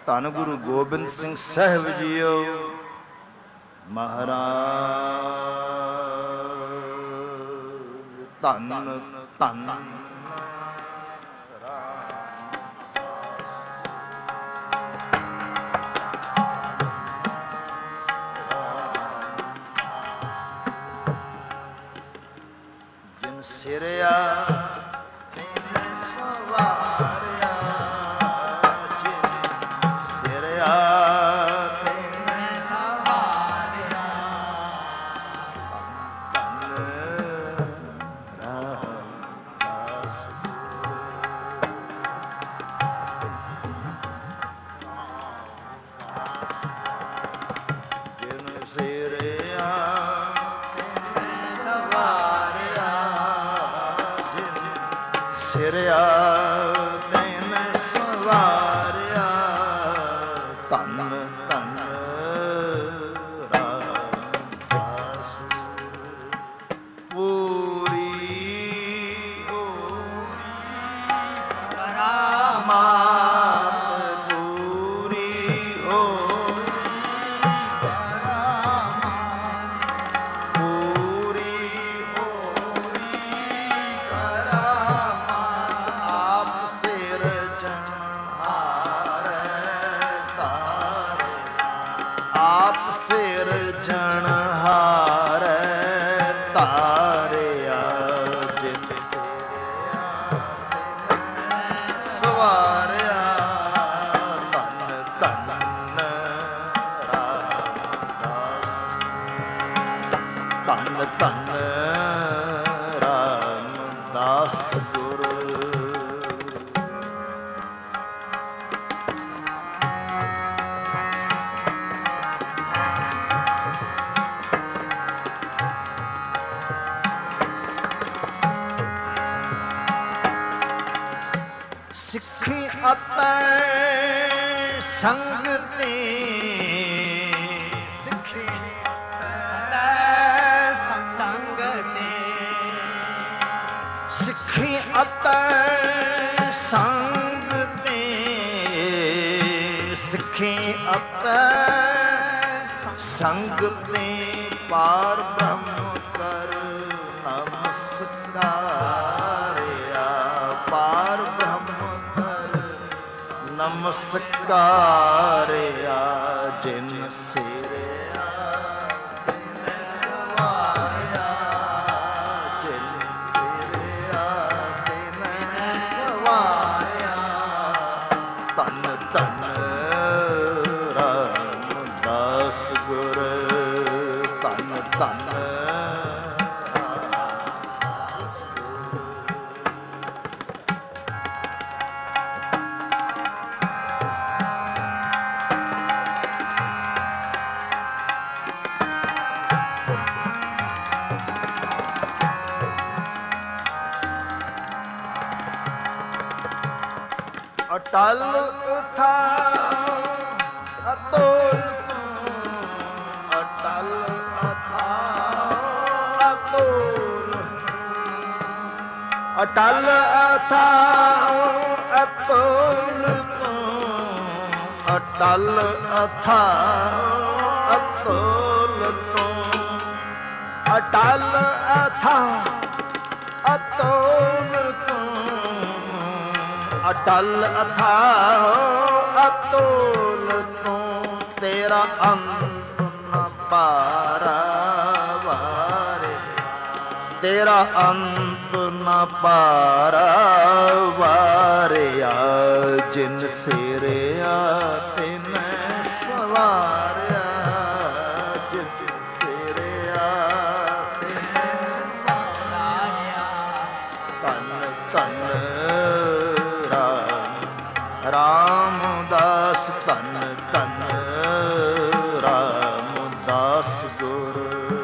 ਧੰਨ ਗੁਰੂ ਗੋਬਿੰਦ ਸਿੰਘ ਸਾਹਿਬ ਜੀਓ ਮਹਾਰਾਜ। ਧੰਨ ਧੰਨ ਜਿਨ ਸਿਰਿਆ ਤੈਨ ਸਵਾਰਿਆ, ਜਿਨ ਸਿਰਿਆ ਤੈਨ ਸਵਾਰਿਆ। ਧੰਨ ਰਾਮਦਾਸ ਜਿਨ ਸਿਰਿਆ ਤੈਨ ਸਵਾਰਿਆ, ਸਿਰਿਆ ਤੈਨ ਸਵਾਰਿਆ। ਧੰਨ ਧੰਨ ਰਾਮਦਾਸ ਪੂਰੀ ਹੋਈ ਕਰਾਮਾਤ, ਪੂਰੀ ਹੋਈ ਕਰਾਮਾਤ, ਪੂਰੀ ਹੋਈ ਕਰਾਮਾਤ। ਆਪ ਸਿਰਜਣਹਾਰ ਤਾਰਿਆ, ਜਿਨ ਸਿਰਿਆ ਤੈਨ ਸਵਾਰਿਆ। ਧੰਨ ਧੰਨ ਰਾਮਦਾਸ, ਧੰਨ ਧੰਨ ਰਾਮਦਾਸ ਗੁਰੂ। ਸਿੱਖੀ ਅਤੇ ਸੰਗਤੀ, ਸਿੱਖੀ ਅਤੇ ਸੰਗਤੀ, ਸਿੱਖੀ ਅਤੇ ਸੰਗਤੀ, ਸਿੱਖੀ ਅਤੇ ਸੰਗਤੀ। ਪਾਰ ਬ੍ਰਹਮ ਕਰ ਨਮਸਕਾਰਿਆ, ਪਾਰ ਬ੍ਰਹਮ ਨਮਸਕਾਰਿਆ। ਜਿਨ ਸਿਰਿਆ ਤੈਨ ਸਵਾਰਿਆ, ਜਿਨ ਸਿਰਿਆ ਤੈਨ ਸਵਾਰਿਆ। ਧੰਨ ਧੰਨ ਰਾਮਦਾਸ ਗੁਰ, ਧੰਨ ਧੰਨ ਰਾਮਦਾਸ ਗੁਰ। ਅਟਲ ਅਥਾਹ ਅਤੁਲ ਤੂੰ, ਅਟਲ ਅਥਾਹ ਅਤੁਲ, ਅਟਲ ਅਥਾਹ ਅਤੁਲ ਤੂੰ, ਅਟਲ ਅਥਾਹ ਅਤੁਲ ਤੂੰ, ਅਟਲ ਅਥਾਹ ਅਤੁਲ ਤੂੰ, ਅਟਲ ਅਥਾਹ ਅਤੁਲ ਤੂੰ। ਤੇਰਾ ਅੰਤ ਨ ਪਾਰਾਵਾਰੇ, ਤੇਰਾ ਅੰਤ ਨ ਪਾਰਾਵਾਰਿਆ। ਜਿਨ ਸਿਰਿਆ ਤੈਨ ਸਵਾਰਿਆ, ਜਿਨ ਸਿਰਿਆ ਤੈਨ ਸਵਾਰਿਆ। ਧੰਨ ਧੰਨ ਰਾਮਦਾਸ, ਧੰਨ ਧੰਨ ਰਾਮਦਾਸ ਗੁਰ।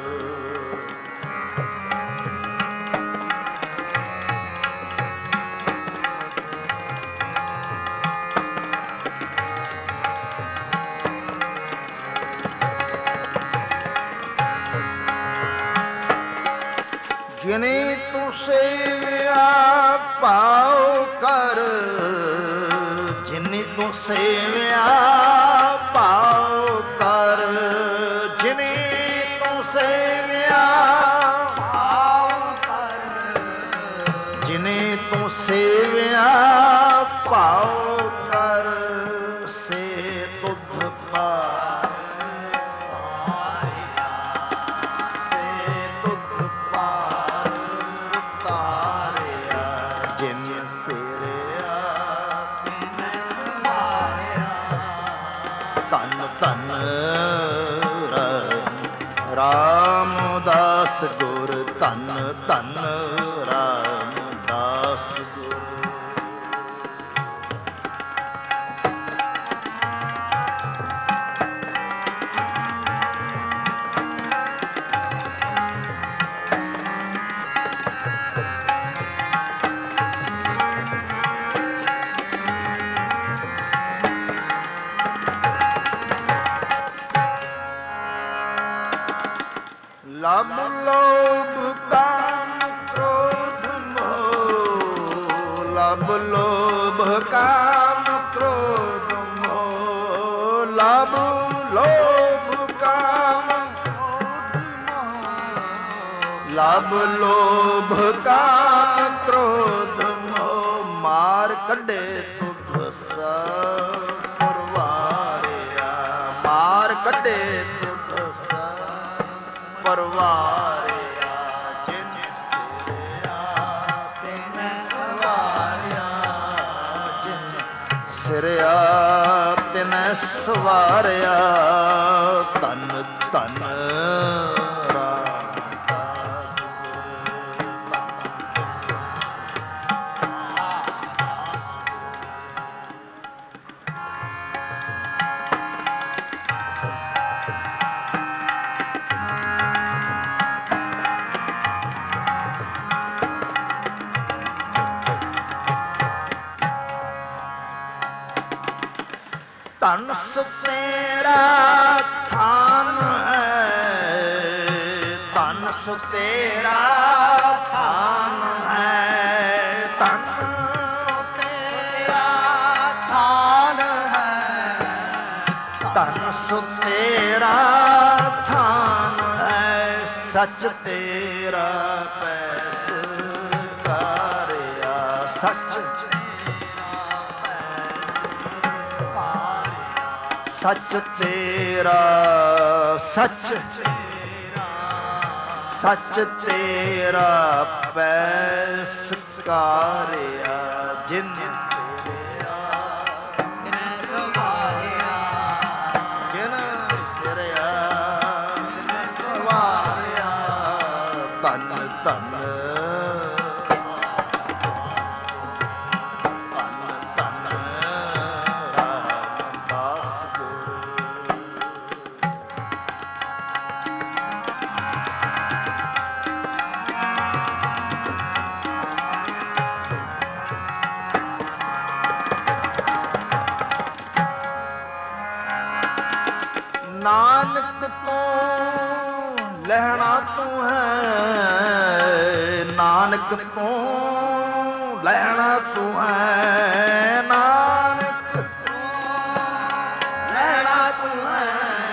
ਜਿਨੇ ਤੂੰ ਸੇਵਿਆ ਪਾਉ ਕਰ, ਜਿਨੇ ਤੂੰ ਤੂੰ ਸੇਵਿਆ ਭਾਉ ਕਰ, ਜਿਨੇ ਤੂੰ ਸੇਵਿਆ ਭਾਉ ਕਰ, ਜਿਨੇ ਤੂੰ ਸੇਵਿਆ ਭਾਉ ਕਰ, ਸੇ ਤੁਧ ਪਾਰ ਰਾਮਦਾਸ ਗੁਰ, ਧੰਨ ਧੰਨ ਰਾਮਦਾਸ ਗੁਰ। ਲਬ ਲੋਭ ਕਾਮ ਕ੍ਰੋਧ ਮੋਹ, ਲਬ ਲੋਭ ਕਾਮ ਕ੍ਰੋਧ ਮੋਹ, ਲਬ ਲੋਭ ਕਾਮ ਕ੍ਰੋਧ ਮੋਹ, ਲਬ ਲੋਭ ਕਾਮ ਕ੍ਰੋਧ ਮੋਹ, ਮਾਰ ਕੱਢੇ ਤੁਧ ਸਭ ਪਰਵਾਰਿਆ, ਮਾਰ ਕੱਢੇ ਪਰਵਾਰਿਆ, ਜਿਨ ਸਿਰਿਆ ਤਿਨ ਸਵਾਰਿਆ, ਜਿਨ ਸਿਰਿਆ ਤਿਨ ਸਵਾਰਿਆ, ਧੰਨ ਧੰਨ ਰਾਮਦਾਸ ਧਨ ਸੁਤੇਰਾ ਥਾਨ ਹੈ, ਧਨ ਸੁਤੇਰਾ ਥਾਨ ਹੈ, ਧਨ ਸੁਤੇਰਾ ਥਾਨ ਹੈ, ਧਨ ਸੁਤੇਰਾ ਥਾਨ ਹੈ, ਸੱਚ ਤੇਰਾ ਪੈਸ ਕਾਰਿਆ, ਸੱਚ ਸੱਚ ਤੇਰਾ, ਸੱਚ ਸੱਚ ਤੇਰਾ ਪੈਸ ਕਾਰਿਆ, ਜਿਨ ਸਿਰਿਆ ਤਿਨ ਸਵਾਰਿਆ, ਜਿਨ ਸਿਰਿਆ ਤਿਨ ਸਵਾਰਿਆ, ਧੰਨ ਧੰਨ ਨਾਨਕ ਤੋਂ ਲਹਿਣਾ ਤੂੰ ਹੈ, ਨਾਨਕ ਤੋਂ ਲਹਿਣਾ ਤੂੰ ਹੈ, ਨਾਨਕ ਤੋਂ ਲਹਿਣਾ ਤੂੰ ਹੈ,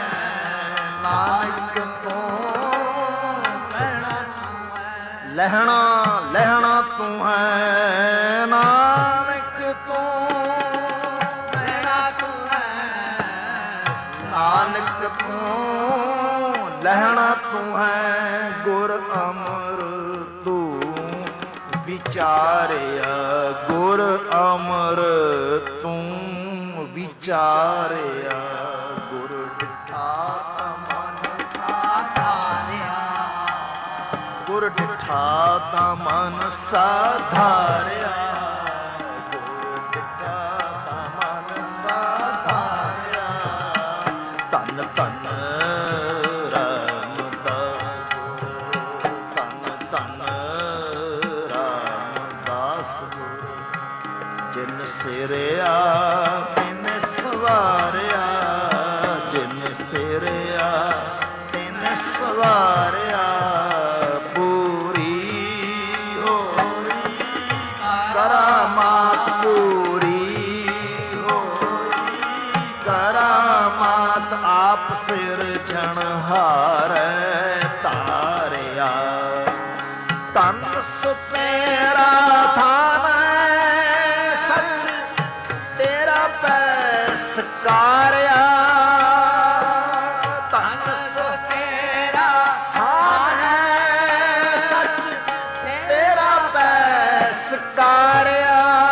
ਨਾਨਕ ਤੋਂ ਲਹਿਣਾ ਤੂੰ ਹੈ, ਲਹਿਣਾ ਲਹਿਣਾ ਤੂੰ ਹੈ, ਨਾਨਕ ਤੋਂ ਲਹਿਣਾ ਤੂੰ ਹੈ, ਨਾਨਕ ਤੂੰ ਲਹਿਣਾ ਤੂੰ ਹੈ, ਗੁਰ ਅਮਰ ਤੂੰ ਵਿਚਾਰਿਆ, ਗੁਰ ਅਮਰ ਤੂੰ ਵਿਚਾਰਿਆ, ਗੁਰ ਡਿਠਾ ਤਾ ਮਨ ਸਾਧਾਰਿਆ, ਗੁਰ ਡਿਠਾ ਤਾ ਮਨ ਸਾਧਾਰਿਆ, ਗੁਰ ਡਿਠਾ ਤਾ ਮਨ ਸਾਧਾਰਿਆ, ਧੰਨ ਧੰਨ ਰਾਮਦਾਸ ਗੁਰ, ਧੰਨ ਧੰਨ ਰਾਮਦਾਸ ਗੁਰ, ਜਿਨ ਸਿਰਿਆ ਤਿਨ ਸਵਾਰਿਆ, ਜਿਨ ਸਿਰਿਆ ਤਿਨ ਸਵਾਰਿਆ, ਪੂਰੀ ਹੋਈ ਕਰਾਮਾਤ, ਪੂਰੀ ਹੋਈ ਕਰਾਮਾਤ ਆਪ ਸਿਰਜਣਹਾਰੈ ਧਾਰਿਆ। ਧਨ ਸੁਤੇਰਾ ਥਾਨ ਸੱਚ ਤੇਰਾ ਪੈ ਸਕਾਰਿਆ। ਧਨ ਸੁਤੇਰਾ ਥਾਨ ਸੱਚ ਤੇਰਾ ਪੈ ਸਕਾਰਿਆ।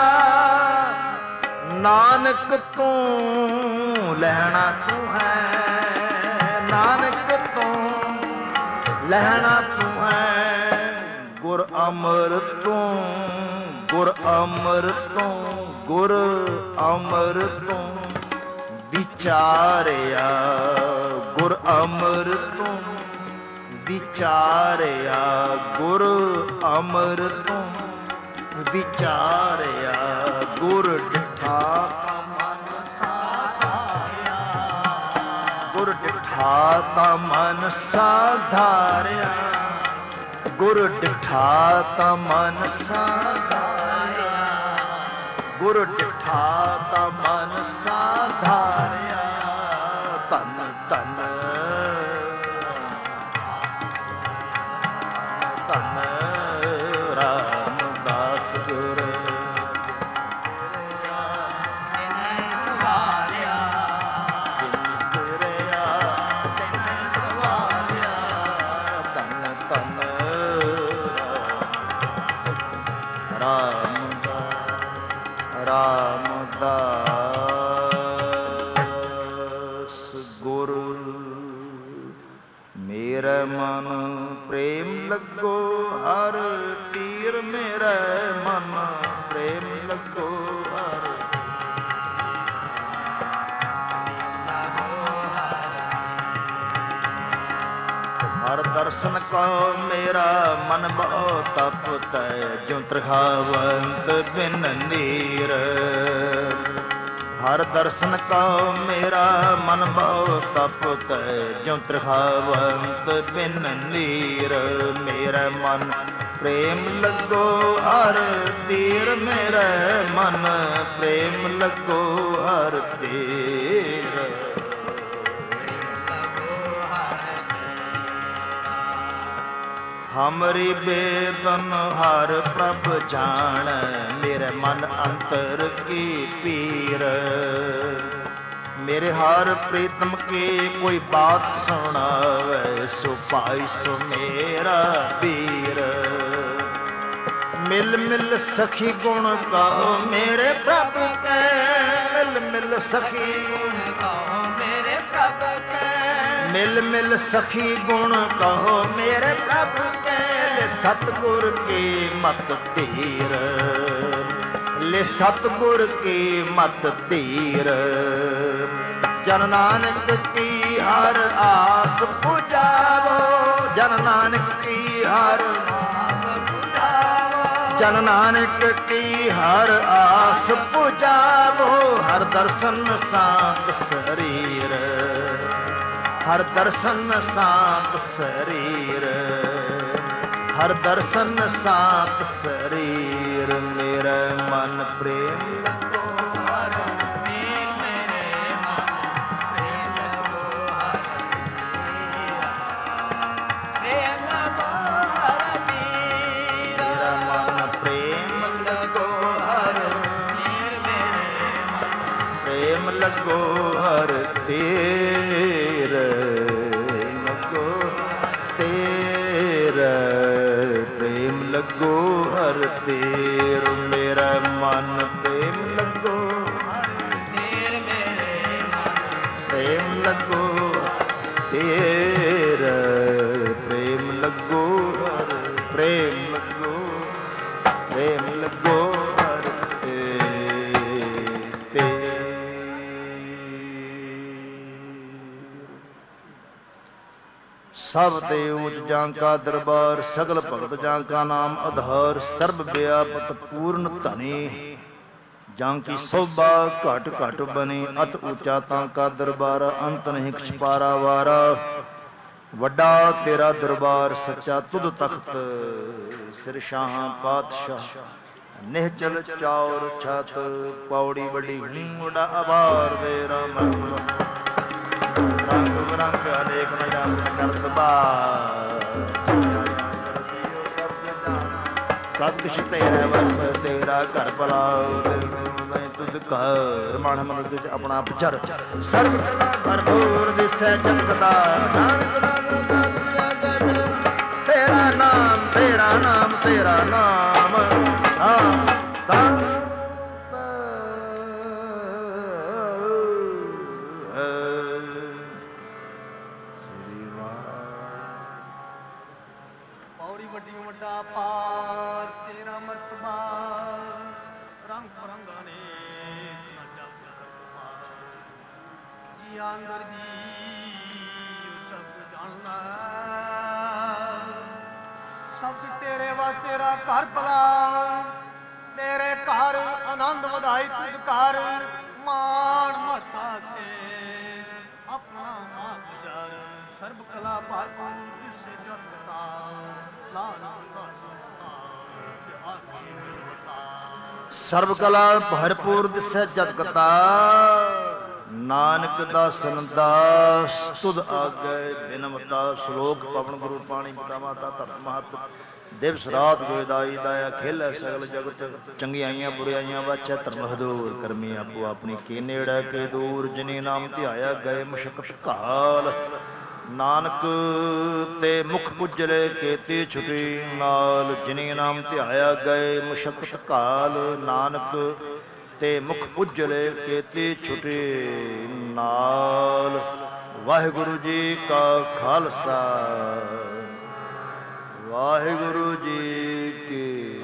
ਨਾਨਕ ਤੂੰ ਲੈਣਾ ਤੂੰ ਹੈ, ਨਾਨਕ ਤੂੰ ਲੈਣਾ ਤੂੰ ਹੈ। ਗੁਰ ਅੰਮ੍ਰਿਤ ਤੂੰ, ਗੁਰ ਅੰਮ੍ਰਿਤ ਤੂੰ, ਗੁਰ ਅੰਮ੍ਰਿਤ ਤੂੰ ਵਿਚਾਰਿਆ। ਗੁਰ ਅੰਮ੍ਰਿਤ ਤੂੰ ਵਿਚਾਰਿਆ, ਗੁਰ ਅੰਮ੍ਰਿਤ ਤੂੰ ਵਿਚਾਰਿਆ। ਗੁਰ ਡਿਠਾ ਤਾ ਮਨ ਸਾਧਾਰਿਆ, ਗੁਰ ਡਿਠਾ ਤਾ ਮਨ ਸਾਧਾਰਿਆ। ਗੁਰ ਡਿਠਾ ਤਾ ਮਨ ਸਾਧਾਰਿਆ, ਗੁਰ ਡਿਠਾ ਤਾ ਮਨ ਸਾਧਾਰਿਆ। ਧੰਨ ਧੰਨ ਧੰਨ ਰਾਮਦਾਸ ਗੁਰ ਮਨ ਪ੍ਰੇਮ ਲੱਗੋ ਹਰ ਤੀਰ। ਮੇਰੇ ਮਨ ਪ੍ਰੇਮ ਲੱਗੋ ਹਰ ਹਰ ਦਰਸ਼ਨ ਕੋ ਮੇਰਾ ਮਨ ਬਹੁ ਤਪਤੈ। ਜਿਉ ਤ੍ਰਿਖਾਵੰਤ ਬਿਨ ਨੀਰ ਹਰ ਦਰਸ਼ਨ ਕੋ ਮੇਰਾ ਮਨ ਬਹੁ ਤਪਤੈ। ਜਿਉ ਤ੍ਰਿਖਾਵੰਤ ਬਿਨ ਨੀਰ ਮੇਰਾ ਮਨ ਪ੍ਰੇਮ ਲੱਗੋ ਹਰ ਤੀਰ। ਮੇਰੇ ਮਨ ਪ੍ਰੇਮ ਲੱਗੋ ਹਰ ਤੀਰ। ਹਮਰੀ ਬੇਦਨ ਹਰ ਪ੍ਰਭ ਜਾਣ। ਮੇਰੇ ਮਨ ਅੰਤਰ ਕੀ ਪੀਰ। ਮੇਰੇ ਹਰ ਪ੍ਰੀਤਮ ਕੀ ਕੋਈ ਬਾਤ ਸੁਣਾਵੇ। ਸੋ ਭਾਈ ਸੋ ਮੇਰਾ ਵੀਰ। ਮਿਲ ਮਿਲ ਸਖੀ ਗੁਣ ਗਾਓ ਮੇਰੇ ਪ੍ਰਭ ਕੈ। ਮਿਲ ਮਿਲ ਸਖੀ ਗੁਣ ਗਾਓ ਮੇਰੇ ਪ੍ਰਭ ਕੈ। ਮਿਲ ਮਿਲ ਸਖੀ ਗੁਣ ਕਹੋ ਮੇਰੇ ਪ੍ਰਭ ਕੈ। ਲੈ ਸਤਿਗੁਰ ਕੀ ਮਤ ਧੀਰ। ਲੈ ਸਤਿਗੁਰ ਕੀ ਮਤ ਧੀਰ। ਜਨ ਨਾਨਕ ਕੀ ਹਰ ਆਸ ਪੁਜਾਵੋ। ਜਨ ਨਾਨਕ ਕੀ ਹਰ ਆਸ ਪੁਜਾਵੋ। ਜਨ ਨਾਨਕ ਕੀ ਹਰ ਆਸ ਪੁਜਾਵੋ। ਹਰ ਦਰਸ਼ਨ ਸਾਤ ਸਰੀਰ। ਹਰ ਦਰਸ਼ਨ ਸਾਤ ਸਰੀਰ। ਹਰ ਦਰਸ਼ਨ ਸਾਤ ਸਰੀਰ। ਮੇਰਾ ਮਨ ਪ੍ਰੇਮ ਲੱਗੋ ਹਰ ਤੀਰ। ਮੇਰੇ ਮਨ ਪ੍ਰੇਮ ਲੱਗੋ ਹਰ ਤੀਰ। ਮੇਰਾ ਮਨ ਪ੍ਰੇਮ ਲੱਗੋ ਹਰ ਤੀਰ। ਮੇਰੇ ਮਨ ਪ੍ਰੇਮ ਲੱਗੋ ਹਰ ਤੀਰ। ਲੱਗੋ ਤੇਰ ਪ੍ਰੇਮ ਲੱਗੋ ਹਰ ਤੇਰ। ਮੇਰਾ ਮਨ ਪ੍ਰੇਮ ਲੱਗੋ ਹਰ ਤੇਰ। ਮੇਰੇ ਮਨ ਪ੍ਰੇਮ ਲੱਗੋ ਤੇਰ। ਪ੍ਰੇਮ ਲੱਗੋ ਹਰ ਪ੍ਰੇਮ ਲੱਗੋ ਪ੍ਰੇਮ ਲੱਗੋ ਹਰ ਤੇਰ। ਸਭ ਤੇ ਊਚ ਜਾਂ ਕਾ ਦਰਬਾਰ। ਸਗਲ ਭਗਤ ਜਾਂ ਕਾ ਨਾਮ ਆਧਾਰ। ਸਰਬ ਵਿਆਪਕ ਪੂਰਨ ਧਨੀ ਜਾਂ ਕੀ ਸੋਭਾ ਘਟ ਘਟ ਬਣੀ। ਅਤ ਊਚਾ ਤਾਂ ਕਾ ਦਰਬਾਰ। ਅੰਤ ਨਹੀਂ ਕਿਛ ਪਾਰਾ ਵਾਰਾ। ਵੱਡਾ ਤੇਰਾ ਦਰਬਾਰ ਸੱਚਾ ਤੁਧ ਤਖਤ। ਸਿਰ ਸ਼ਾਹਾਂ ਪਾਤਸ਼ਾਹ ਨਿਹਚਲ ਚੌਰ ਛਤ ਪੌੜੀ ਵੱਡੀ ਊੜਾ ਆਵਾਰ ਦੇ ਰਾਮ ਰੰਗ ਬਰੰਗ ਅਨੇਕ ਨ ਜਾਣੈ ਕਰਤ ਬਾਰ ਸਭ ਕੁਛ ਤੇਰਾ ਵਸ ਤੇਰਾ ਘਰ ਭਲਾਉ ਮੈਂ ਤੁਧ ਘਰ ਮਨ ਮਨ ਤੁਝ ਆਪਣਾ ਵਿਚਰ ਸਰਬ ਭਰਪੂਰ ਦਿਸੈ ਜਗਤ ਦਾ ਨਾਨਕ ਨਾਮ ਤੇਰਾ ਨਾਮ ਤੇਰਾ ਨਾਮ ਤੇਰਾ ਨਾਮ ਨਾਮ ਤਾ ਪੌੜੀ ਵੱਡੀ ਵੱਡਾ ਪਾਰ ਤੇਰਾ ਮਰਤਬਾ ਰੰਗ ਬਰੰਗਾ ਨੇ ਜੀ ਅੰਦਰ ਜੀ ਸਭ ਜਾਣਦਾ ਸਭ ਤੇਰੇ ਵਾ ਤੇਰਾ ਘਰ ਭਲਾ ਤੇਰੇ ਘਰ ਆਨੰਦ ਵਧਾਈ ਤੁਧ ਘਰ ਮਾਣ ਮਤਾ ਤੇ ਆਪਣਾ ਆਪ ਜਰ ਸਰਬ ਕਲਾ ਭਰਪੂਰ ਦਿਸੇ ਜਗਤਾ ਨਾਨਕ ਦਾ ਸੰਸਾਰ ਤੇ ਆਗੇ ਮਿਲਤਾ ਸਰਬ ਕਲਾ ਭਰਪੂਰ ਦਿਸੈ ਜਗਤਾ ਨਾਨਕ ਦਾਸਨ ਦਾਸ ਤੁਧ ਆਗੇ ਬਿਨਮਤਾ ਸ਼ਲੋਕ ਪਵਨ ਗੁਰੂ ਪਾਣੀ ਪਿਤਾ ਮਾਤਾ ਧਰਮ ਮਹਤ ਦਿਵਸ ਰਾਤ ਗੋਇਦਾਈ ਦਾਇਆ ਖੇਲੇ ਸਗਲ ਜਗਤ ਚੰਗਿਆਈਆਂ ਬੁਰਾਈਆਂ ਵਾਚੈ ਧਰਮ ਹਦੂਰ ਕਰਮੀ ਆਪੋ ਆਪਣੀ ਕੀ ਨੇੜੇ ਕੇ ਦੂਰ ਜਿਨੀ ਨਾਮ ਧਿਆਇਆ ਗਏ ਮੁਸ਼ਕਤ ਕਾਲ ਨਾਨਕ ਤੇ ਮੁਖ ਪੁਜਲੇ ਕੀਤੀ ਛੁਟੀ ਨਾਲ ਜਿਨੀ ਨਾਮ ਧਿਆਇਆ ਗਏ ਮੁਸ਼ਕਤ ਕਾਲ ਨਾਨਕ ਤੇ ਮੁਖ ਪੁਜਲੇ ਕੀਤੀ ਛੁਟੀ ਨਾਲ ਵਾਹਿਗੁਰੂ ਜੀ ਕਾ ਖਾਲਸਾ ਵਾਹਿਗੁਰੂ ਜੀ ਕੀ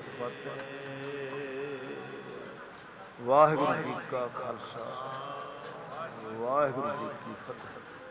ਫਤਿਹ ਵਾਹਿਗੁਰੂ ਜੀ ਕਾ ਖਾਲਸਾ ਵਾਹਿਗੁਰੂ ਜੀ ਕੀ ਫਤਿਹ।